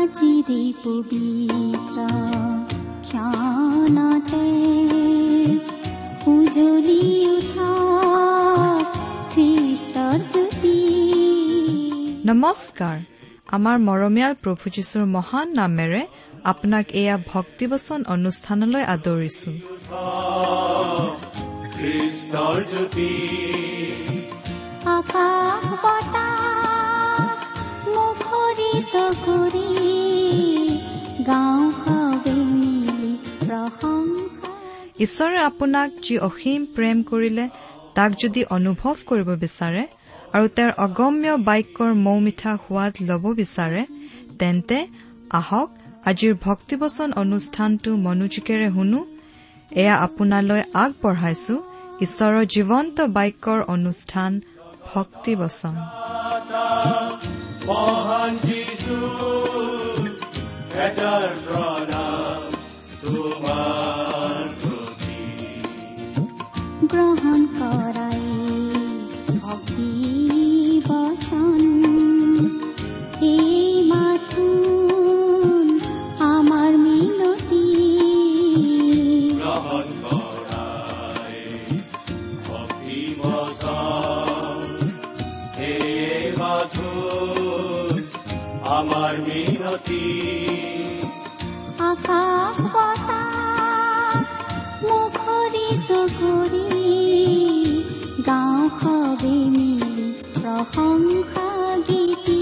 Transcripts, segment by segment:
আজিৰে পবিত্ৰ ক্ষণতে উজ্বলি উঠা খ্ৰীষ্টৰ জ্যোতি। নমস্কাৰ। আমাৰ মৰমীয়াল প্ৰভু যীশুৰ মহান নামেৰে আপোনাক এয়া ভক্তিবচন অনুষ্ঠানলৈ আদৰিছো। আকাশ বতাহ মুখৰিত কৰি গাঁওখনে মিলি প্ৰশংসা। ঈশ্বৰে আপোনাক যি অসীম প্ৰেম কৰিলে তাক যদি অনুভৱ কৰিব বিচাৰে আৰু তেওঁৰ অগম্য বাক্যৰ মৌমিঠা সোৱাদ ল'ব বিচাৰে, তেন্তে আহক আজিৰ ভক্তিবচন অনুষ্ঠানটো মনোযোগেৰে শুনো। এয়া আপোনালৈ আগবঢ়াইছো ঈশ্বৰৰ জীৱন্ত বাক্যৰ অনুষ্ঠান ভক্তিবচন। গ্ৰহণ কৰাই ভক্তি বচন, এই মাথো আমাৰ মিনতি। গ্ৰহণ কৰাই ভক্তি বচন, এই মাথো আমাৰ মিনতি। আকাশ বতাহ মুখৰিত কৰি গাঁওখনে মিলি প্ৰশংসা গীতি।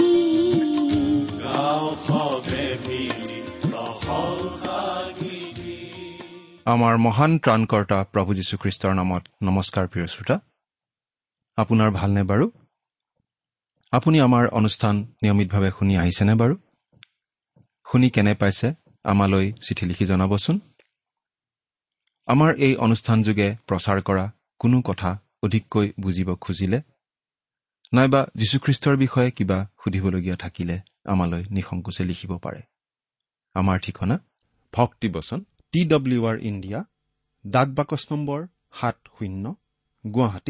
আমাৰ মহান ত্ৰাণকৰ্তা প্ৰভু যীশুখ্ৰীষ্টৰ নামত নমস্কাৰ। প্ৰিয় শ্ৰোতা, আপোনাৰ ভালনে বাৰু? আপুনি আমাৰ অনুষ্ঠান নিয়মিতভাৱে শুনি আহিছেনে বাৰু? শুনি কেনে পাইছে আমালৈ চিঠি লিখি জনাবচোন। আমাৰ এই অনুষ্ঠান যোগে প্ৰচাৰ কৰা কোনো কথা অধিককৈ বুজিব খুজিলে নাইবা যীশুখ্ৰীষ্টৰ বিষয়ে কিবা সুধিবলগীয়া থাকিলে আমালৈ নিসংকোচে লিখিব পাৰে। আমাৰ ঠিকনা ভক্তিবচন, TWR ইণ্ডিয়া, ডাক বাকচ নম্বৰ 70, গুৱাহাটী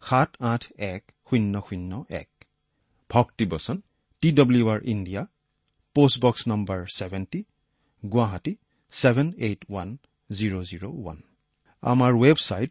781001। ভক্তিবচন, TWR ইণ্ডিয়া, পোষ্টবক্স নম্বৰ 70, গুৱাহাটী 781001। আমাৰ ৱেবছাইট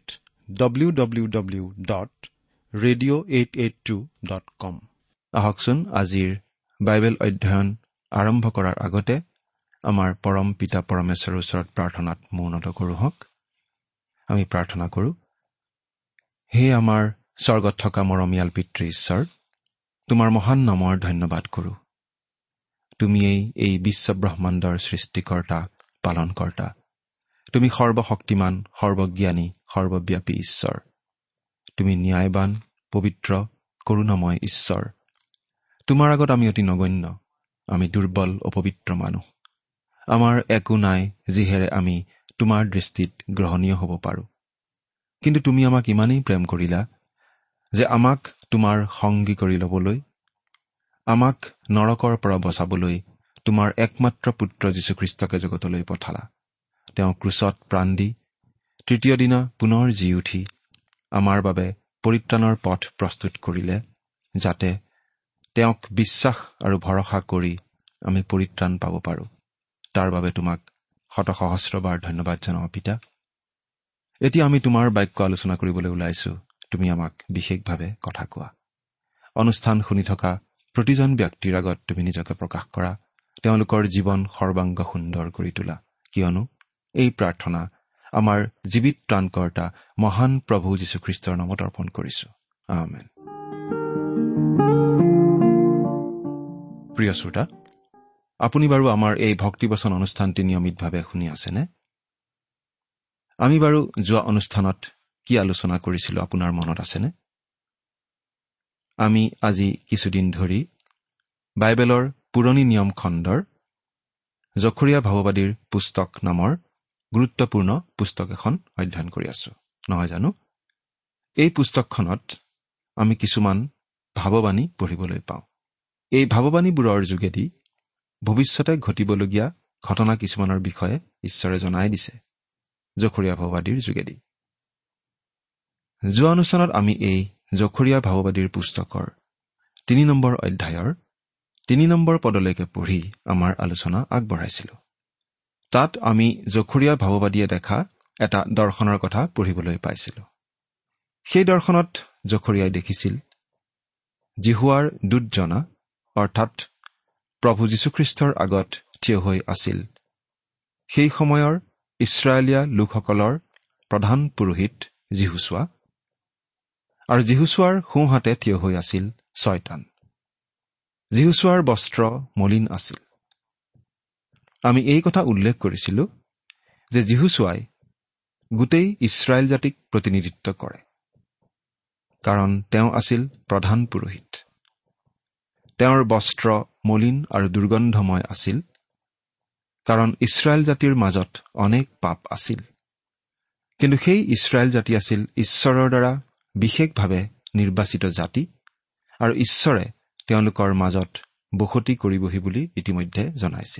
www.radio882.com। আহকচোন আজিৰ বাইবেল অধ্যয়ন আৰম্ভ কৰাৰ আগতে আমাৰ পৰম পিতা পৰমেশ্বৰৰ ওচৰত প্ৰাৰ্থনাত মৌনত কৰোঁ হওক। আমি প্ৰাৰ্থনা কৰোঁ। হে আমাৰ স্বৰ্গত থকা মৰমীয়াল পিতৃ ঈশ্বৰ, তোমাৰ মহান নামৰ ধন্যবাদ কৰোঁ। তুমিয়েই এই বিশ্বব্ৰহ্মাণ্ডৰ সৃষ্টিকৰ্তা, পালনকৰ্তা। তুমি সৰ্বশক্তিমান, সৰ্বজ্ঞানী, সৰ্বব্যাপী ঈশ্বৰ। তুমি ন্যায়বান, পবিত্ৰ, কৰুণাময় ঈশ্বৰ। তোমাৰ আগত আমি অতি নগণ্য, আমি দুৰ্বল, অপবিত্ৰ মানুহ। আমাৰ একো নাই যিহেৰে আমি তোমাৰ দৃষ্টিত গ্ৰহণীয় হ'ব পাৰোঁ। কিন্তু তুমি আমাক ইমানেই প্ৰেম কৰিলা যে আমাক তোমাৰ সংগী কৰি ল'বলৈ, আমাক নৰকৰ পৰা বচাবলৈ তোমাৰ একমাত্ৰ পুত্ৰ যীশুখ্ৰীষ্টকে জগতলৈ পঠালা। তেওঁ ক্ৰুচত প্ৰাণ দি তৃতীয় দিনা পুনৰ জি উঠি আমাৰ বাবে পৰিত্ৰাণৰ পথ প্ৰস্তুত কৰিলে, যাতে তেওঁক বিশ্বাস আৰু ভৰসা কৰি আমি পৰিত্ৰাণ পাব পাৰোঁ। তাৰ বাবে তোমাক শতসহস্ৰবাৰ ধন্যবাদ জনাওঁ পিতা। এতিয়া আমি তোমাৰ বাক্য আলোচনা কৰিবলৈ ওলাইছো। তুমি আমাক বিশেষভাৱে কথা কোৱা। অনুষ্ঠান শুনি থকা প্ৰতিজন ব্যক্তিৰ আগত তুমি নিজকে প্ৰকাশ কৰা, তেওঁলোকৰ জীৱন সৰ্বাংগ সুন্দৰ কৰি তোলা, কিয়নো এই প্ৰাৰ্থনা আমাৰ জীৱিত ত্ৰাণকৰ্তা মহান প্ৰভু যীশুখ্ৰীষ্টৰ নামত অৰ্পণ কৰিছো। আমেন। প্ৰিয় শ্ৰোতা, আপুনি বাৰু আমাৰ এই ভক্তিবচন অনুষ্ঠানটি নিয়মিতভাৱে শুনি আছেনে? আমি বাৰু যোৱা অনুষ্ঠানত কি আলোচনা কৰিছিলো আপোনাৰ মনত আছেনে? আমি আজি কিছুদিন ধৰি বাইবেলৰ পুৰণি নিয়ম খণ্ডৰ জখৰীয়া ভাৱবাদীৰ পুস্তক নামৰ গুৰুত্বপূৰ্ণ পুস্তক এখন অধ্যয়ন কৰি আছো, নহয় জানো? এই পুস্তকখনত আমি কিছুমান ভাৱবাণী পঢ়িবলৈ পাওঁ। এই ভাৱবাণীবোৰৰ যোগেদি ভৱিষ্যতে ঘটিবলগীয়া ঘটনা কিছুমানৰ বিষয়ে ঈশ্বৰে জনাই দিছে জখৰীয়া ভাৱবাদীৰ যোগেদি। যোৱা অনুষ্ঠানত আমি এই জখৰীয়া ভাৱবাদীৰ পুস্তকৰ 3 নম্বৰ অধ্যায়ৰ 3 নম্বৰ পদলৈকে পঢ়ি আমাৰ আলোচনা আগবঢ়াইছিলো। তাত আমি জখৰীয়া ভাৱবাদীয়ে দেখা এটা দৰ্শনৰ কথা পঢ়িবলৈ পাইছিলো। সেই দৰ্শনত জখৰীয়াই দেখিছিল জিহুৱাৰ দূতজনা অৰ্থাৎ প্ৰভু যীশুখ্ৰীষ্টৰ আগত থিয় হৈ আছিল সেই সময়ৰ ইছৰাইলীয়া লোকসকলৰ প্ৰধান পুৰোহিত জিহুছোৱা, আৰু জিহুছোৱাৰ সোঁহাতে থিয় হৈ আছিল ছয়তান। জিহুছোৱাৰ বস্ত্ৰ মলিন আছিল। আমি এই কথা উল্লেখ কৰিছিলো যে জিহুছোৱাই গোটেই ইছৰাইল জাতিক প্ৰতিনিধিত্ব কৰে, কাৰণ তেওঁ আছিল প্ৰধান পুৰোহিত। তেওঁৰ বস্ত্ৰ মলিন আৰু দুৰ্গন্ধময় আছিল, কাৰণ ইছৰাইল জাতিৰ মাজত অনেক পাপ আছিল। কিন্তু সেই ইছৰাইল জাতি আছিল ঈশ্বৰৰ দ্বাৰা বিশেষভাৱে নিৰ্বাচিত জাতি, আৰু ঈশ্বৰে তেওঁলোকৰ মাজত বসতি কৰিবহি বুলি ইতিমধ্যে জনাইছিল।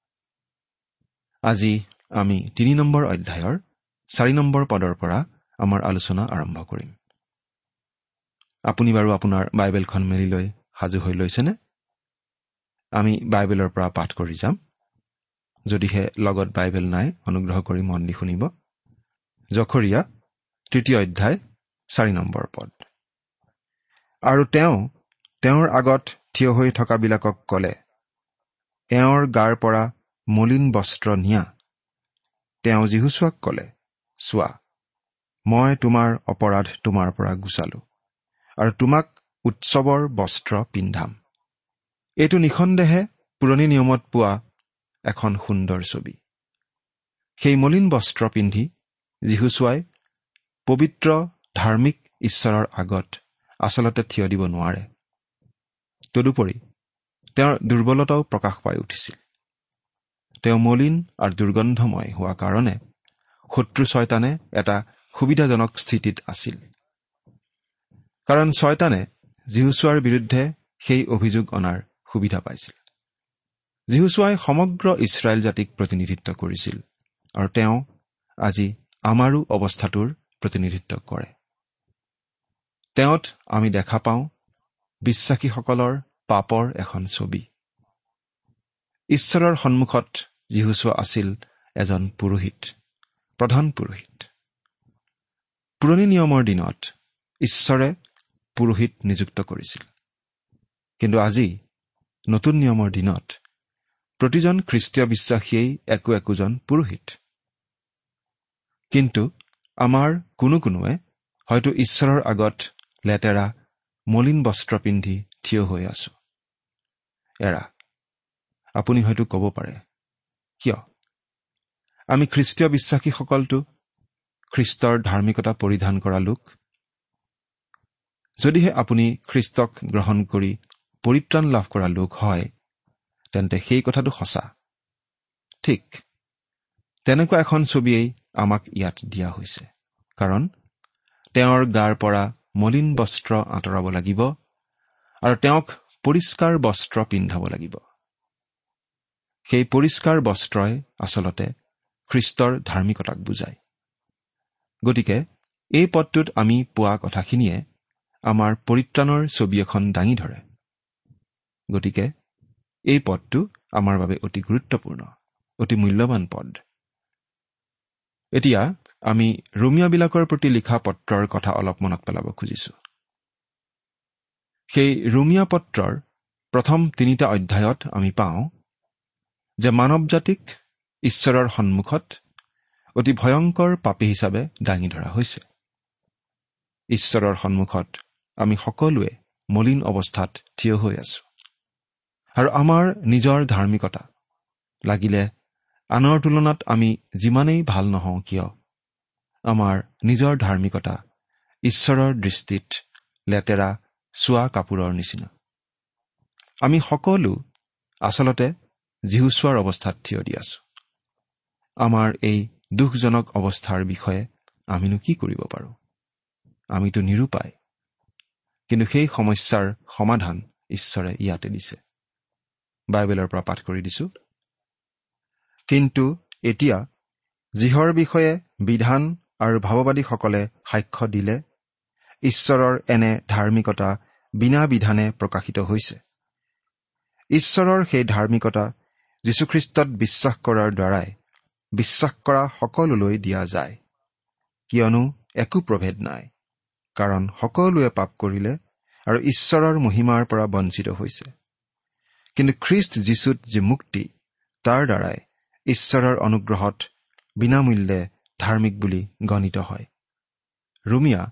আজি আমি 3 নম্বৰ অধ্যায়ৰ 4 নম্বৰ পদৰ পৰা আমাৰ আলোচনা আৰম্ভ কৰিম। আপুনি বাৰু আপোনাৰ বাইবেলখন মেলি লৈ সাজু হৈ লৈছেনে? আমি বাইবেলৰ পৰা পাঠ কৰি যাম। যদিহে লগত বাইবেল নাই, অনুগ্ৰহ কৰি মন দি শুনিব। জখৰীয়া 3 অধ্যায় 4 নম্বৰ পদ। আৰু তেওঁ তেওঁৰ আগত থিয় হৈ থকাবিলাকক ক'লে, এওঁৰ গাৰ পৰা মলিন বস্ত্ৰ নিয়া। তেওঁ জিহুছোৱাক ক'লে, চোৱা, মই তোমাৰ অপৰাধ তোমাৰ পৰা গুচালো, আৰু তোমাক উৎসৱৰ বস্ত্ৰ পিন্ধাম। এইটো নিঃসন্দেহে পুৰণি নিয়মত পোৱা এখন সুন্দৰ ছবি। সেই মলিন বস্ত্ৰ পিন্ধি জিহুছোৱাই পবিত্ৰ ধাৰ্মিক ঈশ্বৰৰ আগত আচলতে থিয় দিব নোৱাৰে। তদুপৰি তেওঁৰ দুৰ্বলতাও প্ৰকাশ পাই উঠিছিল। তেওঁ মলিন আৰু দুৰ্গন্ধময় হোৱা কাৰণে শত্ৰু ছয়তানে এটা সুবিধাজনক স্থিতিত আছিল, কাৰণ ছয়তানে জিহুছোৱাৰ বিৰুদ্ধে সেই অভিযোগ অনাৰ সুবিধা পাইছিল। জিহুছোৱাই সমগ্ৰ ইছৰাইল জাতিক প্ৰতিনিধিত্ব কৰিছিল, আৰু তেওঁ আজি আমাৰো অৱস্থাটোৰ প্ৰতিনিধিত্ব কৰে। তেওঁত আমি দেখা পাওঁ বিশ্বাসীসকলৰ পাপৰ এখন ছবি। ঈশ্বৰৰ সন্মুখত জিহুছোৱা আছিল এজন পুৰোহিত, প্ৰধান পুৰোহিত। পুৰণি নিয়মৰ দিনত ঈশ্বৰে পুৰোহিত নিযুক্ত কৰিছিল, কিন্তু আজি নতুন নিয়মৰ দিনত প্ৰতিজন খ্ৰীষ্টীয় বিশ্বাসীয়েই একোজন পুৰোহিত। কিন্তু আমাৰ কোনোৱে হয়তো ঈশ্বৰৰ আগত লেতেৰা মলিন বস্ত্ৰ পিন্ধি থিয় হৈ আছো। আপুনি হয়তো ক'ব পাৰে, কিয়? আমি খ্ৰীষ্টীয় বিশ্বাসীসকলতো খ্ৰীষ্টৰ ধাৰ্মিকতা পৰিধান কৰা লোক। যদিহে আপুনি খ্ৰীষ্টক গ্ৰহণ কৰি পৰিত্ৰাণ লাভ কৰা লোক হয়, তেন্তে সেই কথাটো সঁচা। ঠিক তেনেকুৱা এখন ছবিয়েই আমাক ইয়াত দিয়া হৈছে, কাৰণ তেওঁৰ গাৰ পৰা মলিন বস্ত্ৰ আঁতৰাব লাগিব, আৰু তেওঁক পৰিষ্কাৰ বস্ত্ৰ পিন্ধাব লাগিব। সেই পৰিষ্কাৰ বস্ত্ৰই আচলতে খ্ৰীষ্টৰ ধাৰ্মিকতাক বুজায়। গতিকে এই পদটোত আমি পোৱা কথাখিনিয়ে আমাৰ পৰিত্ৰাণৰ ছবি এখন দাঙি ধৰে। গতিকে এই পদটো আমাৰ বাবে অতি গুৰুত্বপূৰ্ণ, অতি মূল্যৱান পদ। এতিয়া আমি ৰোমিয়াবিলাকৰ প্ৰতি লিখা পত্ৰৰ কথা অলপ মনত পেলাব খুজিছো। সেই ৰোমিয়া পত্ৰৰ প্ৰথম 3টা অধ্যায়ত আমি পাওঁ যে মানৱ জাতিক ঈশ্বৰৰ সন্মুখত অতি ভয়ংকৰ পাপী হিচাপে দাঙি ধৰা হৈছে। ঈশ্বৰৰ সন্মুখত আমি সকলোৱে মলিন অৱস্থাত থিয় হৈ আছো, আৰু আমাৰ নিজৰ ধাৰ্মিকতা লাগিলে আনৰ তুলনাত আমি যিমানেই ভাল নহওঁ কিয়, আমাৰ নিজৰ ধাৰ্মিকতা ঈশ্বৰৰ দৃষ্টিত লেতেৰা চোৱা কাপোৰৰ নিচিনা। আমি সকলো আচলতে জিহুছোৱাৰ অৱস্থাত থিয় দি আছো। আমাৰ এই দুখজনক অৱস্থাৰ বিষয়ে আমিনো কি কৰিব পাৰোঁ? আমিতো নিৰুপায়। কিন্তু সেই সমস্যাৰ সমাধান ঈশ্বৰে ইয়াতে দিছে। বাইবেলৰ পৰা পাঠ কৰি দিছো। কিন্তু এতিয়া যিহৰ বিষয়ে বিধান আৰু ভাৱবাদীসকলে সাক্ষ্য দিলে, ঈশ্বৰৰ এনে ধাৰ্মিকতা বিনা বিধানে প্ৰকাশিত হৈছে। ঈশ্বৰৰ সেই ধাৰ্মিকতা যীশুখ্ৰীষ্টত বিশ্বাস কৰাৰ দ্বাৰাই বিশ্বাস কৰা সকলোলৈ দিয়া যায়, কিয়নো একো প্ৰভেদ নাই। কাৰণ সকলোৱে পাপ কৰিলে আৰু ঈশ্বৰৰ মহিমাৰ পৰা বঞ্চিত হৈছে। কিন্তু খ্ৰীষ্ট যীশুত যি মুক্তি, তাৰ দ্বাৰাই ঈশ্বৰৰ অনুগ্ৰহত বিনামূল্যে ধাৰ্মিক বুলি গণিত হয়। ৰোমিয়া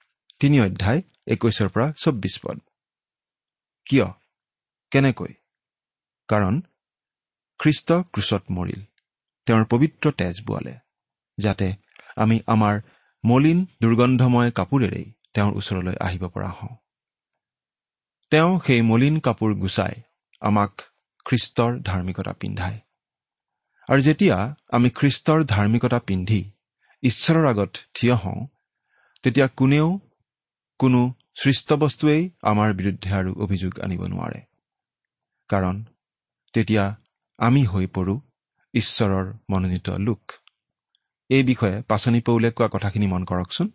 3:21-24 কিয়? কেনেকৈ? কাৰণ খ্ৰীষ্ট ক্ৰুচত মৰিল, তেওঁৰ পবিত্ৰ তেজ বোৱালে, যাতে আমি আমাৰ মলিন দুৰ্গন্ধময় কাপোৰেৰেই তেওঁৰ ওচৰলৈ আহিব পৰা হওঁ। তেওঁ সেই মলিন কাপোৰ গুচাই আমাক খ্ৰীষ্টৰ ধাৰ্মিকতা পিন্ধায়। আৰু যেতিয়া আমি খ্ৰীষ্টৰ ধাৰ্মিকতা পিন্ধি ঈশ্বৰৰ আগত থিয় হওঁ, তেতিয়া কোনো সৃষ্ট বস্তুৱেই আমাৰ বিৰুদ্ধে আৰু অভিযোগ আনিব নোৱাৰে। কাৰণ তেতিয়া আমি হৈ পৰোঁ ঈশ্বৰৰ মনোনীত লোক। এই বিষয়ে পাচনি পৌলে কোৱা কথাখিনি মন কৰকচোন।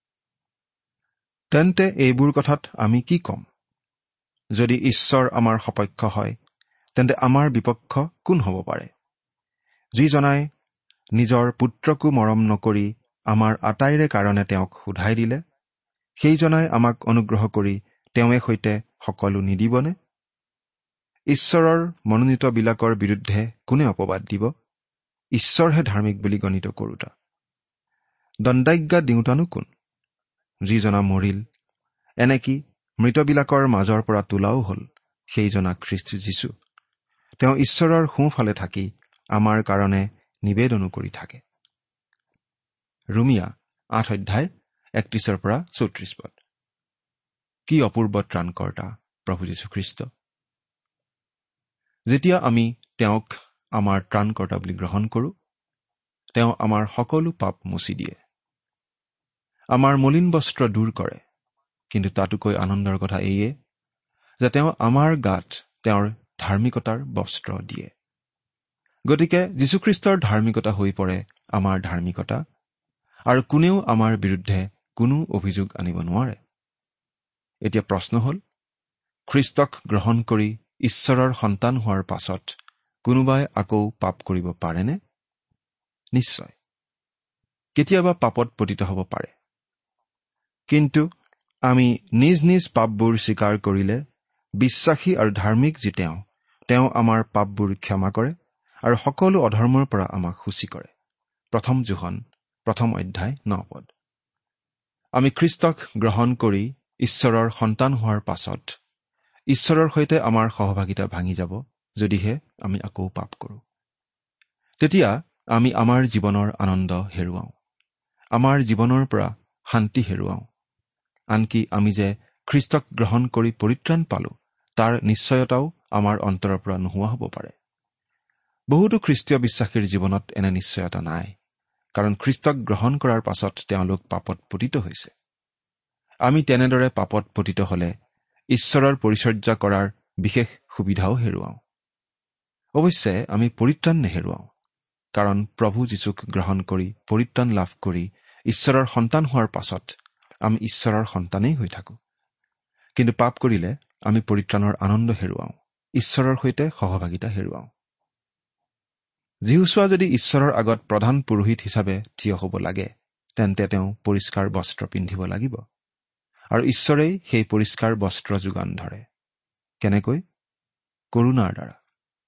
তেন্তে এইবোৰ কথাত আমি কি ক'ম? যদি ঈশ্বৰ আমাৰ সপক্ষ হয়, তেন্তে আমাৰ বিপক্ষ কোন হ'ব পাৰে? যিজনাই নিজৰ পুত্ৰকো মৰম নকৰি আমাৰ আটাইৰে কাৰণে তেওঁক সোধাই দিলে, সেইজনাই আমাক অনুগ্ৰহ কৰি তেওঁৱে সৈতে সকলো নিদিবনে? ঈশ্বৰৰ মনোনীতবিলাকৰ বিৰুদ্ধে কোনে অপবাদ দিব? ঈশ্বৰহে ধাৰ্মিক বুলি গণিত কৰোতা। দণ্ডাজ্ঞা দিওঁতানো কোন? যিজনা মৰিল, এনেকি মৃতবিলাকৰ মাজৰ পৰা তোলাও হ'ল, সেইজনা খ্ৰীষ্ট যীশু। তেওঁ ঈশ্বৰৰ সোঁফালে থাকি আমাৰ কাৰণে নিবেদনো কৰি থাকে। ৰোমিয়া 8:31-34 কি অপূৰ্ব ত্ৰাণকৰ্তা প্ৰভু যীশুখ্ৰীষ্ট! যেতিয়া আমি তেওঁক আমাৰ ত্ৰাণকৰ্তা বুলি গ্ৰহণ কৰোঁ, তেওঁ আমাৰ সকলো পাপ মুচি দিয়ে, আমাৰ মলিন বস্ত্ৰ দূৰ কৰে। কিন্তু তাতোকৈ আনন্দৰ কথা এইয়ে যে তেওঁ আমাৰ গাত তেওঁৰ ধাৰ্মিকতাৰ বস্ত্ৰ দিয়ে। গতিকে যীশুখ্ৰীষ্টৰ ধাৰ্মিকতা হৈ পৰে আমাৰ ধাৰ্মিকতা, আৰু কোনেও আমাৰ বিৰুদ্ধে কোনো অভিযোগ আনিব নোৱাৰে। এতিয়া প্ৰশ্ন হ'ল, খ্ৰীষ্টক গ্ৰহণ কৰি ঈশ্বৰৰ সন্তান হোৱাৰ পাছত কোনোবাই আকৌ পাপ কৰিব পাৰেনে? নিশ্চয়, কেতিয়াবা পাপত পতিত হ'ব পাৰে। কিন্তু আমি নিজ নিজ পাপবোৰ স্বীকাৰ কৰিলে বিশ্বাসী আৰু ধাৰ্মিক যি তেওঁ আমাৰ পাপবোৰ ক্ষমা কৰে আৰু সকলো অধৰ্মৰ পৰা আমাক সূচী কৰে। 1 যোহন 1:9। আমি খ্ৰীষ্টক গ্ৰহণ কৰি ঈশ্বৰৰ সন্তান হোৱাৰ পাছত ঈশ্বৰৰ সৈতে আমাৰ সহভাগিতা ভাঙি যাব যদিহে আমি আকৌ পাপ কৰোঁ। তেতিয়া আমি আমাৰ জীৱনৰ আনন্দ হেৰুৱাওঁ, আমাৰ জীৱনৰ পৰা শান্তি হেৰুৱাওঁ। আনকি আমি যে খ্ৰীষ্টক গ্ৰহণ কৰি পৰিত্ৰাণ পালো, তাৰ নিশ্চয়তাও আমাৰ অন্তৰৰ পৰা নোহোৱা হ'ব পাৰে। বহুতো খ্ৰীষ্টীয় বিশ্বাসীৰ জীৱনত এনে নিশ্চয়তা নাই, কাৰণ খ্ৰীষ্টক গ্ৰহণ কৰাৰ পাছত তেওঁলোক পাপত পতিত হৈছে। আমি তেনেদৰে পাপত পতিত হ'লে ঈশ্বৰৰ পৰিচৰ্যা কৰাৰ বিশেষ সুবিধাও হেৰুৱাওঁ। অৱশ্যে আমি পৰিত্ৰাণ নেহেৰুৱাওঁ, কাৰণ প্ৰভু যীশুক গ্ৰহণ কৰি পৰিত্ৰাণ লাভ কৰি ঈশ্বৰৰ সন্তান হোৱাৰ পাছত আমি ঈশ্বৰৰ সন্তানেই হৈ থাকোঁ। কিন্তু পাপ কৰিলে আমি পৰিত্ৰাণৰ আনন্দ হেৰুৱাওঁ, ঈশ্বৰৰ সৈতে সহভাগিতা হেৰুৱাওঁ। যীশুছোৱা যদি ঈশ্বৰৰ আগত প্ৰধান পুৰোহিত হিচাপে থিয় হ'ব লাগে, তেন্তে তেওঁ পৰিষ্কাৰ বস্ত্ৰ পিন্ধিব লাগিব, আৰু ঈশ্বৰেই সেই পৰিষ্কাৰ বস্ত্ৰ যোগান ধৰে। কেনেকৈ? কৰুণাৰ দ্বাৰা।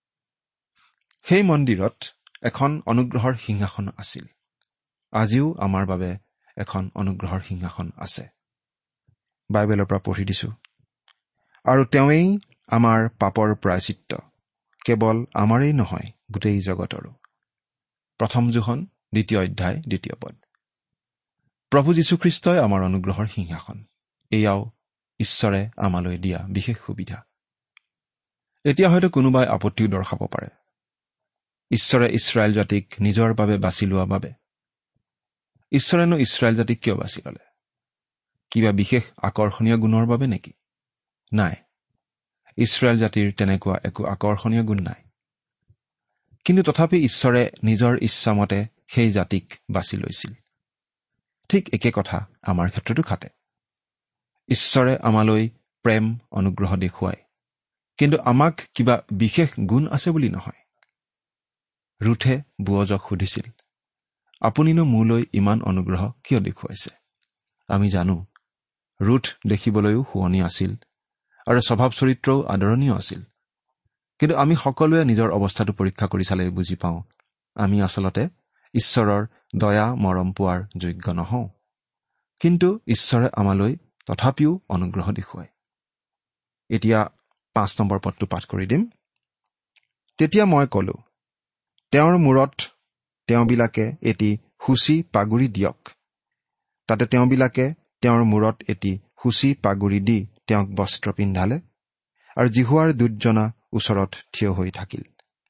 সেই মন্দিৰত এখন অনুগ্ৰহৰ সিংহাসন আছিল। আজিও আমাৰ বাবে এখন অনুগ্ৰহৰ সিংহাসন আছে। বাইবেলৰ পৰা পঢ়ি দিছো। আৰু তেওঁৱেই আমাৰ পাপৰ প্ৰায়চিত্ত, কেৱল আমাৰেই নহয়, গোটেই জগতৰো। 1 যোহন 2:2 প্ৰভু যীশুখ্ৰীষ্টই আমাৰ অনুগ্ৰহৰ সিংহাসন। এয়াও ঈশ্বৰে আমালৈ দিয়া বিশেষ সুবিধা। এতিয়া হয়তো কোনোবাই আপত্তিও দৰ্শাব পাৰে। ঈশ্বৰে ইছৰাইল জাতিক নিজৰ বাবে বাছি লোৱা বাবে। ঈশ্বৰেনো ইছৰাইল জাতিক কিয় বাছি ল'লে? কিবা বিশেষ আকৰ্ষণীয় গুণৰ বাবে নেকি? নাই, ইছৰাইল জাতিৰ তেনেকুৱা একো আকৰ্ষণীয় গুণ নাই। কিন্তু তথাপি ঈশ্বৰে নিজৰ ইচ্ছামতে সেই জাতিক বাছি লৈছিল। ঠিক একে কথা আমাৰ ক্ষেত্ৰতো খাটে। ঈশ্বৰে আমালৈ প্ৰেম অনুগ্ৰহ দেখুৱায়, কিন্তু আমাক কিবা বিশেষ গুণ আছে বুলি নহয়। ৰুথে বুৱজক সুধিছিল, আপুনিনো মোলৈ ইমান অনুগ্ৰহ কিয় দেখুৱাইছে? আমি জানো ৰুথ দেখিবলৈও শুৱনি আছিল আৰু স্বভাৱ চৰিত্ৰও আদৰণীয় আছিল। কিন্তু আমি সকলোৱে নিজৰ অৱস্থাটো পৰীক্ষা কৰি চালে বুজি পাওঁ আমি আচলতে ঈশ্বৰৰ দয়া মৰম পোৱাৰ যোগ্য নহওঁ। কিন্তু ঈশ্বৰে আমালৈ তথাপিও অনুগ্ৰহ দেখুৱায়। এতিয়া 5 নম্বৰ পদটো পাঠ কৰি দিম। তেতিয়া মই কলো, তেওঁৰ মূৰত তেওঁবিলাকে এটি সূচী পাগুৰি দিয়ক। তাতে তেওঁবিলাকে তেওঁৰ মূৰত এটি সূচী পাগুৰি দি তেওঁক বস্ত্ৰ পিন্ধালে আৰু জিহুৱাৰ দূতজনা ওচৰত থিয় হৈ থাকিল।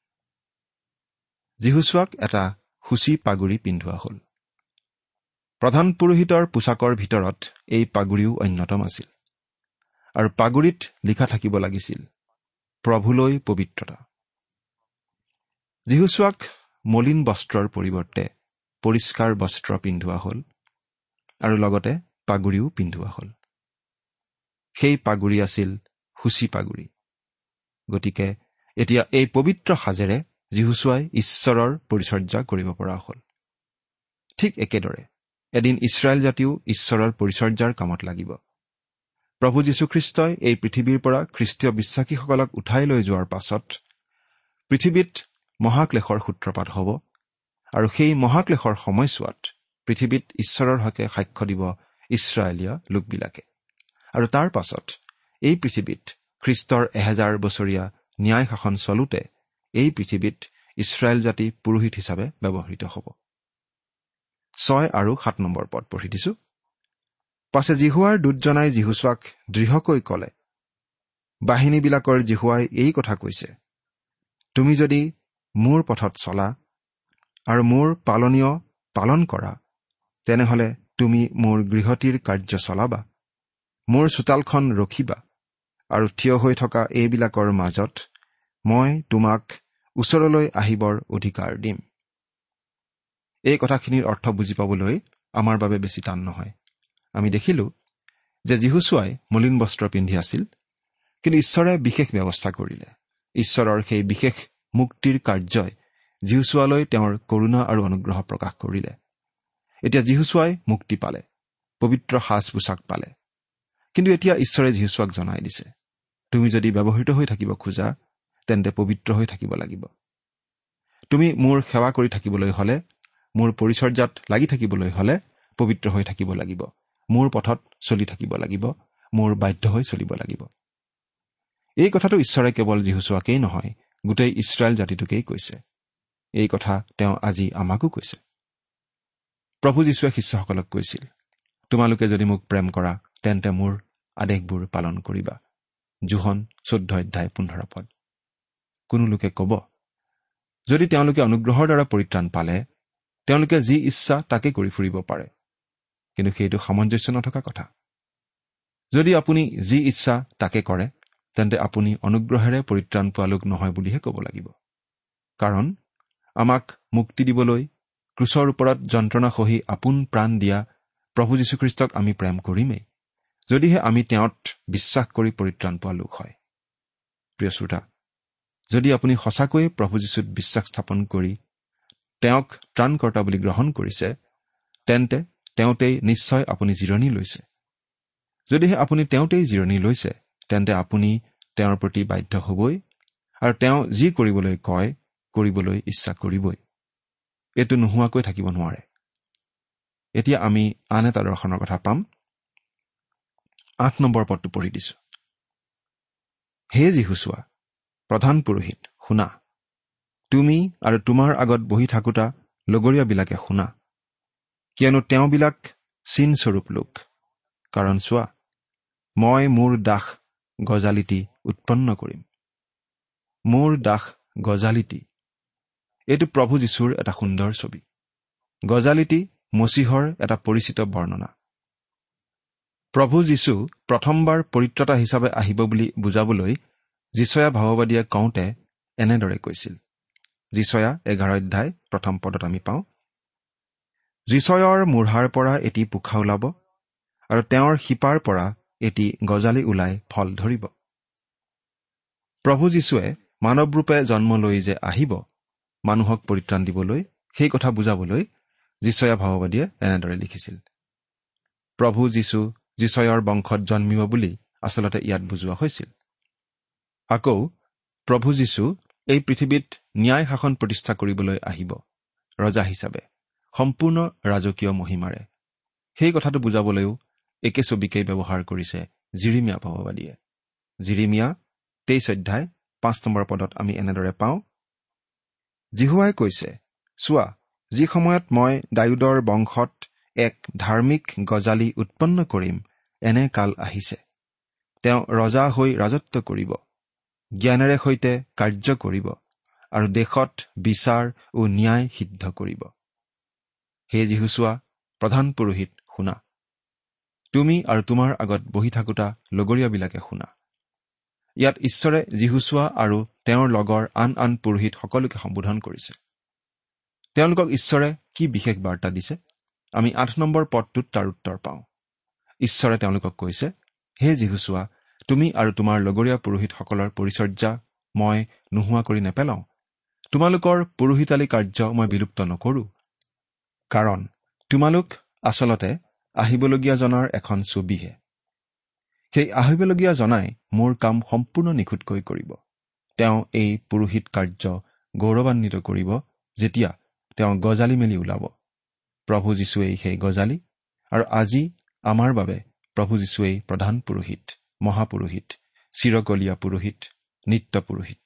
জিহুচুৱাক এটা সূচী পাগুৰি পিন্ধোৱা হ'ল। প্ৰধান পুৰোহিতৰ পোছাকৰ ভিতৰত এই পাগুৰিও অন্যতম আছিল আৰু পাগুৰিত লিখা থাকিব লাগিছিল, প্ৰভুলৈ পবিত্ৰতা। জিহুচুৱাক মলিন বস্ত্ৰৰ পৰিৱৰ্তে পৰিষ্কাৰ বস্ত্ৰ পিন্ধোৱা হ'ল আৰু লগতে পাগুৰিও পিন্ধোৱা হ'ল। সেই পাগুৰি আছিল সূচী পাগুৰি। গতিকে এতিয়া এই পবিত্ৰ সাজেৰে জিহুচুৱাই ঈশ্বৰৰ পৰিচৰ্যা কৰিব পৰা হ'ল। ঠিক একেদৰে এদিন ইছৰাইল জাতিও ঈশ্বৰৰ পৰিচৰ্যাৰ কামত লাগিব। প্ৰভু যীশুখ্ৰীষ্টই এই পৃথিৱীৰ পৰা খ্ৰীষ্টীয় বিশ্বাসীসকলক উঠাই লৈ যোৱাৰ পাছত পৃথিৱীত মহাক্লেশৰ সূত্ৰপাত হ'ব আৰু সেই মহাক্লেশৰ সময়ছোৱাত পৃথিৱীত ঈশ্বৰৰ হকে সাক্ষ্য দিব ইছৰাইলীয়া লোকবিলাকে। আৰু তাৰ পাছত এই পৃথিৱীত খ্ৰীষ্টৰ 1000 বছৰীয়া ন্যায় শাসন চলোতে এই পৃথিৱীত ইছৰাইল জাতি পুৰোহিত হিচাপে ব্যৱহৃত হ'ব। 6 আৰু 7 নম্বৰ পদ পঢ়ি দিছো। পাছে জিহুৱাৰ দূতজনাই জিহুচুৱাক দৃঢ়কৈ কলে, বাহিনীবিলাকৰ জিহুৱাই এই কথা কৈছে, তুমি যদি মোৰ পথত চলা আৰু মোৰ পালনীয় পালন কৰা, তেনেহলে তুমি মোৰ গৃহটিৰ কাৰ্য চলাবা, মোৰ চোতালখন ৰখিবা আৰু থিয় হৈ থকা এইবিলাকৰ মাজত মই তোমাক ওচৰলৈ আহিবৰ অধিকাৰ দিম। এই কথাখিনিৰ অৰ্থ বুজি পাবলৈ আমাৰ বাবে বেছি টান নহয়। আমি দেখিলো যে জিহুচুৱাই মলিন বস্ত্ৰ পিন্ধি আছিল, কিন্তু ঈশ্বৰে বিশেষ ব্যৱস্থা কৰিলে। ঈশ্বৰৰ সেই বিশেষ মুক্তিৰ কাৰ্যই জিহুচুৱালৈ তেওঁৰ কৰুণা আৰু অনুগ্ৰহ প্ৰকাশ কৰিলে। এতিয়া জিহুচুৱাই মুক্তি পালে, পবিত্ৰ সাজ পোছাক পালে। কিন্তু এতিয়া ঈশ্বৰে জিহুচুৱাক জনাই দিছে, তুমি যদি ব্যৱহৃত হৈ থাকিব খোজা, তেন্তে পবিত্ৰ হৈ থাকিব লাগিব। তুমি মোৰ সেৱা কৰি থাকিবলৈ হলে, মোৰ পৰিচৰ্যাত লাগি থাকিবলৈ হলে পবিত্ৰ হৈ থাকিব লাগিব, মোৰ পথত চলি থাকিব লাগিব, মোৰ বাধ্য হৈ চলিব লাগিব। এই কথাটো ঈশ্বৰে কেৱল জিহুচুৱাকেই নহয়, গোটেই ইছৰাইল জাতিটোকেই কৈছে। এই কথা তেওঁ আজি আমাকো কৈছে। প্ৰভু যীশুৱে শিষ্যসকলক কৈছিল, তোমালোকে যদি মোক প্ৰেম কৰা তেন্তে মোৰ আদেশবোৰ পালন কৰিবা। যোহন 14:15 কোনো লোকে কব, যদি তেওঁলোকে অনুগ্ৰহৰ দ্বাৰা পৰিত্ৰাণ পালে, তেওঁলোকে যি ইচ্ছা তাকে কৰি ফুৰিব পাৰে। কিন্তু সেইটো সামঞ্জস্য নথকা কথা। যদি আপুনি যি ইচ্ছা তাকে কৰে, তেন্তে আপুনি অনুগ্ৰহেৰে পৰিত্ৰাণ পোৱা লোক নহয় বুলিহে ক'ব লাগিব। কাৰণ আমাক মুক্তি দিবলৈ ক্ৰুচৰ ওপৰত যন্ত্ৰণা সহি আপোন প্ৰাণ দিয়া প্ৰভু যীশুখ্ৰীষ্টক আমি প্ৰেম কৰিমেই, যদিহে আমি তেওঁত বিশ্বাস কৰি পৰিত্ৰাণ পোৱা লোক হয়। প্ৰিয় শ্ৰোতা, যদি আপুনি সঁচাকৈয়ে প্ৰভু যীশুত বিশ্বাস স্থাপন কৰি তেওঁক ত্ৰাণকৰ্তা বুলি গ্ৰহণ কৰিছে, তেন্তে তেওঁতেই নিশ্চয় আপুনি জিৰণি লৈছে। যদিহে আপুনি তেওঁতেই জিৰণি লৈছে, তেন্তে আপুনি তেওঁৰ প্ৰতি বাধ্য হ'বই আৰু তেওঁ যি কৰিবলৈ কয় কৰিবলৈ ইচ্ছা কৰিবই। এইটো নোহোৱাকৈ থাকিব নোৱাৰে। এতিয়া আমি আন এটা দৰ্শনৰ কথা পাম। 8 নম্বৰ পদটো পঢ়ি দিছো। হে জিহুচুৱা, প্ৰধান পুৰোহিত, শুনা, তুমি আৰু তোমাৰ আগত বহি থাকোতা লগৰীয়াবিলাকে শুনা, কিয়নো তেওঁবিলাক চিনস্বৰূপ লোক। কাৰণ চোৱা, মই মোৰ দাস গজালিটি উৎপন্ন কৰিম। মোৰ দাস গজালিটি, এইটো প্ৰভু যীশুৰ এটা সুন্দৰ ছবি। গজালিটি মচীহৰ এটা পৰিচিত বৰ্ণনা। প্ৰভু যীশু প্ৰথমবাৰ পৰিত্ৰাতা হিচাপে আহিব বুলি বুজাবলৈ যিচয়া ভাৱবাদীয়ে কওঁতে এনেদৰে কৈছিল। যিচয়া 11:1 পদত আমি পাওঁ, যিচয়ৰ মূঢ়াৰ পৰা এটি পোখা ওলাব আৰু তেওঁৰ শিপাৰ পৰা এটি গজালি ওলাই ফল ধৰিব। প্ৰভু যীশুৱে মানৱ ৰূপে জন্ম লৈ যে আহিব মানুহক পৰিত্ৰাণ দিবলৈ, সেই কথা বুজাবলৈ যিচয়া ভাৱবাদীয়ে এনেদৰে লিখিছিল। প্ৰভু যীশু যিচয়ৰ বংশত জন্মিব বুলি আচলতে ইয়াত বুজোৱা হৈছিল। আকৌ প্ৰভু যীশু এই পৃথিৱীত ন্যায় শাসন প্ৰতিষ্ঠা কৰিবলৈ আহিব ৰজা হিচাপে, সম্পূৰ্ণ ৰাজকীয় মহিমাৰে। সেই কথাটো বুজাবলৈও একে ছবিকেই ব্যৱহাৰ কৰিছে জিৰিমিয়া ভাৱবাদীয়ে। জিৰিমিয়া 23 অধ্যায় 5 নম্বৰ পদত আমি এনেদৰে পাওঁ, জিহুৱাই কৈছে, চোৱা, যি সময়ত মই দায়ুদৰ বংশত এক ধাৰ্মিক গজালি উৎপন্ন কৰিম, এনে কাল আহিছে। তেওঁ ৰজা হৈ ৰাজত্ব কৰিব, জ্ঞানেৰে সৈতে কাৰ্য কৰিব আৰু দেশত বিচাৰ ও ন্যায় সিদ্ধ কৰিব। হে যীহুচোৱা, প্ৰধান পুৰোহিত, শুনা। তুমি আৰু তোমাৰ আগত বহি থাকোতা লগৰীয়াবিলাকে শুনা। ইয়াত ঈশ্বৰে যীহুচোৱা আৰু তেওঁৰ লগৰ আন আন পুৰোহিত সকলোকে সম্বোধন কৰিছে। তেওঁলোকক ঈশ্বৰে কি বিশেষ বাৰ্তা দিছে? আমি 8 নম্বৰ পদটোত তাৰ উত্তৰ পাওঁ। ঈশ্বৰে তেওঁলোকক কৈছে, হে যীহুচোৱা, তুমি আৰু তোমাৰ লগৰীয়া পুৰোহিতসকলৰ পৰিচৰ্যা মই নোহোৱা কৰি নেপেলাওঁ। তোমালোকৰ পুৰোহিতালী কাৰ্য মই বিলুপ্ত নকৰো, কাৰণ তোমালোক আচলতে আহিবলগীয়া জনাৰ এখন ছবিহে। সেই আহিবলগীয়া জনাই মোৰ কাম সম্পূৰ্ণ নিখুঁতকৈ কৰিব। তেওঁ এই পুৰোহিত কাৰ্য গৌৰৱান্বিত কৰিব যেতিয়া তেওঁ গজালি মেলি ওলাব। প্ৰভু যীশুৱেই সেই গজালি, আৰু আজি আমাৰ বাবে প্ৰভু যীশুৱেই প্ৰধান পুৰোহিত, মহাপুৰোহিত, চিৰকলীয়া পুৰোহিত, নিত্য পুৰোহিত।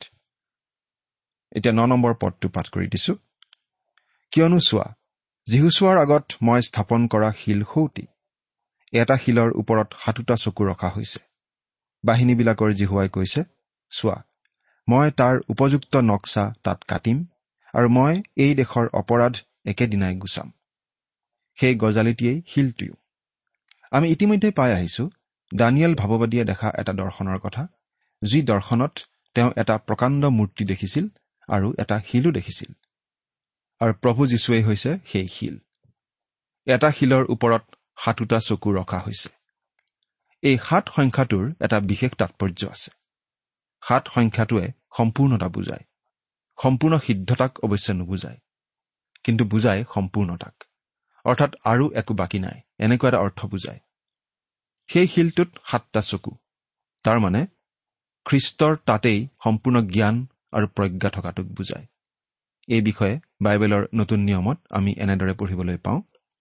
এতিয়া 9 নম্বৰ পদটো পাঠ কৰি দিছো। কিয়নো চোৱা, যীহুচোৱাৰ আগত মই স্থাপন কৰা শিল সৌটি, এটা শিলৰ ওপৰত 7টা চকু ৰখা হৈছে। বাহিনীবিলাকৰ জিহুৱাই কৈছে, চোৱা, মই তাৰ উপযুক্ত নক্সা তাত কাটিম, আৰু মই এই দেশৰ অপৰাধ একেদিনাই গুচাম। সেই গজালিটিয়েই শিলটিও। আমি ইতিমধ্যে পাই আহিছো দানিয়েল ভাৱবাদীয়ে দেখা এটা দৰ্শনৰ কথা, যি দৰ্শনত তেওঁ এটা প্ৰকাণ্ড মূৰ্তি দেখিছিল আৰু এটা শিলো দেখিছিল। আৰু প্ৰভু যীশুৱেই হৈছে সেই শিল। এটা শিলৰ ওপৰত 7টা চকু ৰখা হৈছে। এই 7 সংখ্যাটোৰ এটা বিশেষ তাৎপৰ্য আছে। 7 সংখ্যাটোৱে সম্পূৰ্ণতা বুজায়। সম্পূৰ্ণ সিদ্ধতাক অৱশ্যে নুবুজায়, কিন্তু বুজায় সম্পূৰ্ণতাক, অৰ্থাৎ আৰু একো বাকী নাই, এনেকুৱা এটা অৰ্থ বুজায়। সেই শিলটোত 7টা চকু, তাৰ মানে খ্ৰীষ্টৰ তাতেই সম্পূৰ্ণ জ্ঞান আৰু প্ৰজ্ঞা থকাটোক বুজায়। এই বিষয়ে বাইবেলৰ নতুন নিয়মত আমি এনেদৰে পঢ়িবলৈ পাওঁ,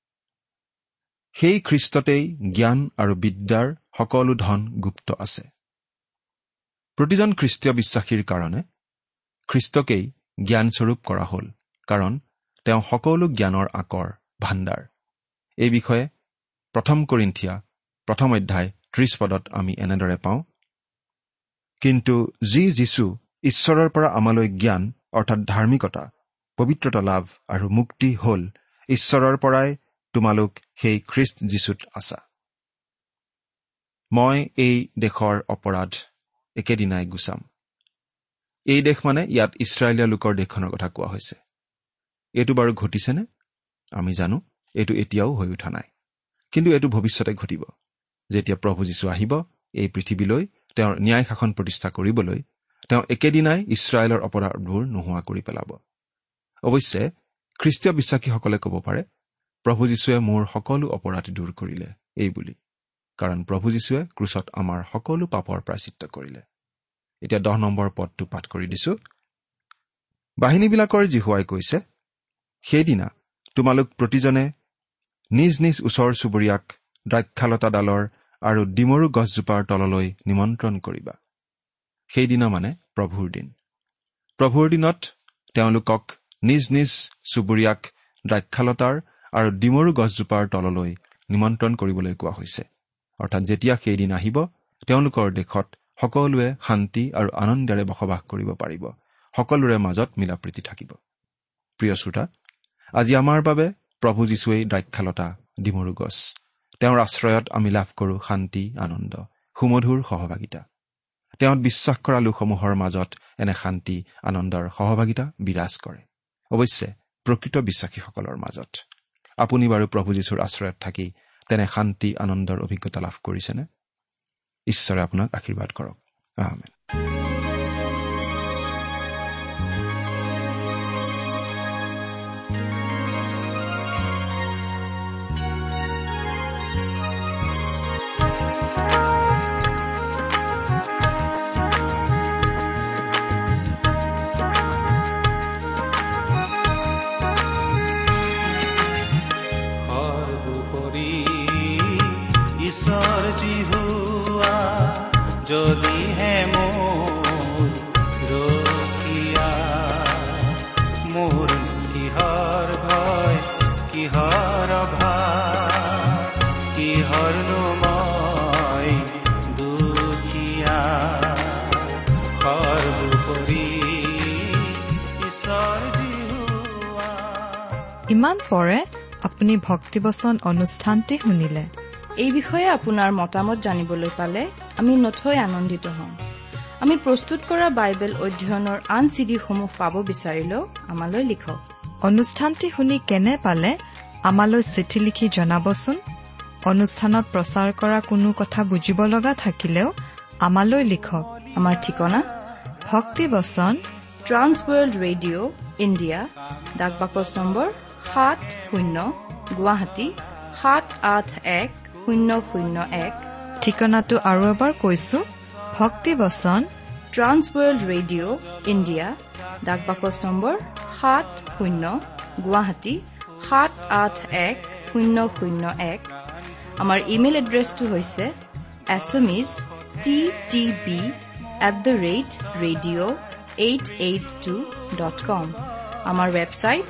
সেই খ্ৰীষ্টতেই জ্ঞান আৰু বিদ্যাৰ সকলো ধন গুপ্ত আছে। প্ৰতিজন খ্ৰীষ্টীয় বিশ্বাসীৰ কাৰণে খ্ৰীষ্টকেই জ্ঞানস্বৰূপ কৰা হ'ল, কাৰণ তেওঁ সকলো জ্ঞানৰ আকৰ ভাণ্ডাৰ। এই বিষয়ে 1 কৰিন্থিয়া 1 অধ্যায় 30 পদত আমি এনেদৰে পাওঁ, কিন্তু যি যীশু ঈশ্বৰৰ পৰা আমালৈ জ্ঞান অৰ্থাৎ ধাৰ্মিকতা, পবিত্ৰতা লাভ আৰু মুক্তি হ'ল, ঈশ্বৰৰ পৰাই তোমালোক সেই খ্ৰীষ্ট যীশুত আছা। মই এই দেশৰ অপৰাধ একেদিনাই গুচাম। এই দেশ মানে ইয়াত ইছৰাইলীয়া লোকৰ দেশখনৰ কথা কোৱা হৈছে। এইটো বাৰু ঘটিছেনে? আমি জানো এইটো এতিয়াও হৈ উঠা নাই, কিন্তু এইটো ভৱিষ্যতে ঘটিব, যেতিয়া প্ৰভু যীশু আহিব এই পৃথিৱীলৈ তেওঁৰ ন্যায় শাসন প্ৰতিষ্ঠা কৰিবলৈ। তেওঁ একেদিনাই ইছৰাইলৰ অপৰাধবোৰ নোহোৱা কৰি পেলাব। অৱশ্যে খ্ৰীষ্টীয় বিশ্বাসীসকলে ক'ব পাৰে, প্ৰভু যীশুৱে মোৰ সকলো অপৰাধ দূৰ কৰিলে এই বুলি, কাৰণ প্ৰভু যীশুৱে ক্ৰুচত আমাৰ সকলো পাপৰ প্ৰায়চিত্ত কৰিলে। এতিয়া 10 নম্বৰ পদটো পাঠ কৰি দিছো। বাহিনীবিলাকৰ জিহুৱাই কৈছে, সেইদিনা তোমালোক প্ৰতিজনে নিজ নিজ ওচৰ চুবুৰীয়াক দ্ৰাক্ষালতাডালৰ আৰু ডিমৰু গছজোপাৰ তললৈ নিমন্ত্ৰণ কৰিবা। সেইদিনা মানে প্ৰভুৰ দিন। প্ৰভুৰ দিনত তেওঁলোকক নিজ নিজ চুবুৰীয়াক দ্ৰাক্ষালতাৰ আৰু ডিমৰু গছজোপাৰ তললৈ নিমন্ত্ৰণ কৰিবলৈ কোৱা হৈছে। অৰ্থাৎ যেতিয়া সেইদিন আহিব, তেওঁলোকৰ দেশত সকলোৱে শান্তি আৰু আনন্দেৰে বসবাস কৰিব পাৰিব, সকলোৰে মাজত মিলাপ্ৰীতি থাকিব। প্ৰিয় শ্ৰোতা, আজি আমাৰ বাবে প্ৰভু যীশুৱেই দ্ৰাক্ষালতা, ডিমৰু গছ। তেওঁৰ আশ্ৰয়ত আমি লাভ কৰোঁ শান্তি, আনন্দ, সুমধুৰ সহভাগিতা। তেওঁত বিশ্বাস কৰা লোকসমূহৰ মাজত এনে শান্তি, আনন্দৰ সহভাগিতা বিৰাজ কৰে, অৱশ্যে প্ৰকৃত বিশ্বাসীসকলৰ মাজত। আপুনি বাৰু প্ৰভু যীশুৰ আশ্ৰয়ত থাকি তেনে শান্তি, আনন্দৰ অভিজ্ঞতা লাভ কৰিছেনে? ঈশ্বৰে আপোনাক আশীৰ্বাদ কৰক। আমেন। ইমান পৰে আপুনি ভক্তিবচন অনুষ্ঠানটি শুনিলে। এই বিষয়ে আপোনাৰ মতামত জানিবলৈ পালে আমি নথৈ আনন্দিত হ'ম। আমি প্ৰস্তুত কৰা বাইবেল অধ্যয়নৰ আন চিডিসমূহ পাব বিচাৰিলেও আমালৈ লিখক। অনুষ্ঠানটি শুনি কেনে পালে আমালৈ চিঠি লিখি জনাবচোন। অনুষ্ঠানত প্ৰচাৰ কৰা কোনো কথা বুজিব লগা থাকিলেও আমালৈ লিখক। আমাৰ ঠিকনা ভক্তিবচন, ট্ৰান্স ৱৰ্ল্ড ৰেডিঅ' ইণ্ডিয়া, ডাক বাকচ নম্বৰ 70 গুৱাহাটী 781001। ঠিকনাটো আৰু এবাৰ কৈছো, ভক্তিবচন, ট্ৰান্স ৱৰ্ল্ড ৰেডিঅ' ইণ্ডিয়া, ডাক বাকচ নম্বৰ 70 গুৱাহাটী 781001। আমাৰ ইমেইল এড্ৰেছটো হৈছে assamese@radio882.com। আমাৰ ৱেবছাইট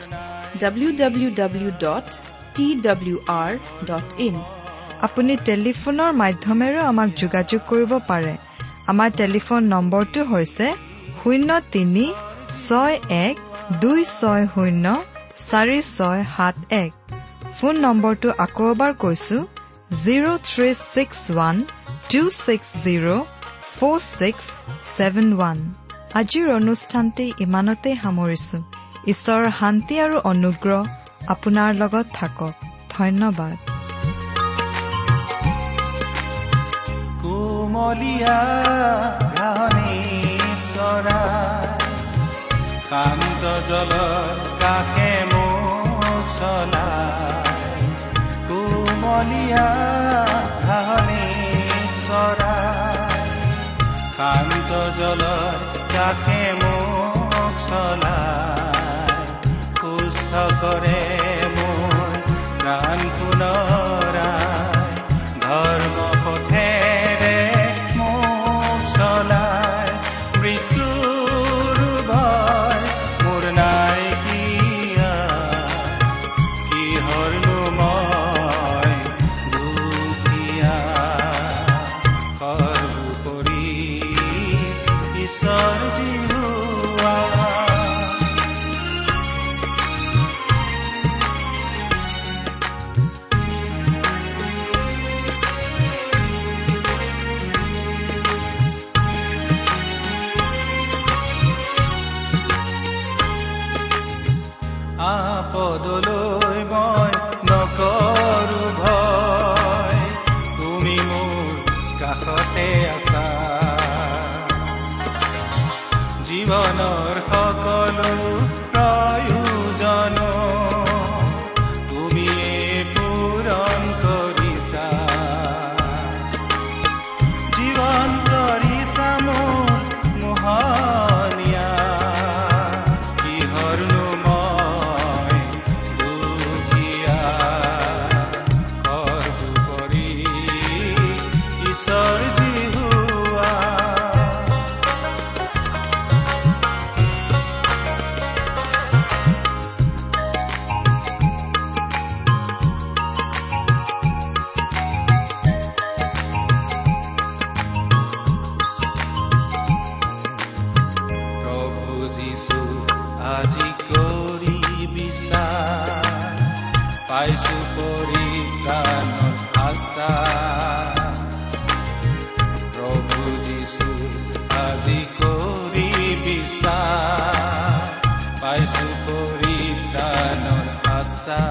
www.twr.in। আপুনি টেলিফোনৰ মাধ্যমেৰেও আমাক যোগাযোগ কৰিব পাৰে। আমাৰ টেলিফোন নম্বৰটো হৈছে 0361260461। ফোন নম্বৰটো আকৌ এবাৰ কৈছো, 0361260461। আজিৰ অনুষ্ঠানটি ইমানতে সামৰিছো। ঈশ্বৰৰ শান্তি আৰু অনুগ্ৰহ আপোনাৰ লগত থাকক। ধন্যবাদ। কুমলীয়া ঘাঁহনি চৰাই শান্ত জলৰ কাষে মোক চলাই। কুমলীয়া ঘাঁহনি চৰাই শান্ত জলৰ কাষে মোক চলাই। সুস্থ কৰে মোৰ প্ৰাণ পুনৰাই, ধৰ্ম পথেৰে মোক চলাই। মৃত্যুৰ ভয় মোৰ নাই কিয়া, কিহৰনো মই দুখীয়া। সৰ্বোপৰি ঈশ্বৰ জিহুৱা। আপদলৈ মই নকৰো ভয়, তুমি মোৰ কাষতে আছা। জীৱনৰ সকলো প্ৰয়োজন তুমিয়ে পূৰণ কৰিছা। জীৱন কৰিছা মোৰ মোহনীয়া, কিহৰনো মই দুখীয়া। সৰ্বোপৰি ঈশ্বৰ জিহুৱা। প্ৰভু যীশু আজি কৰি বিচাৰ, পাইছো পৰিত্ৰাণৰ আশা। প্ৰভু যীশু আজি কৰি বিচাৰ, পাইছো পৰিত্ৰাণৰ আশা।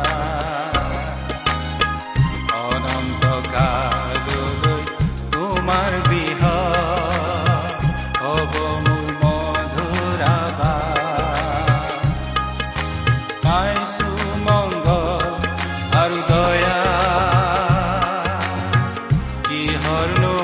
অনন্ত কাললৈ তোমাৰ বিহগ হ'ব মোৰ মধুৰ আবাস। পাইছো মংগল আৰু দয়া, কিহৰনো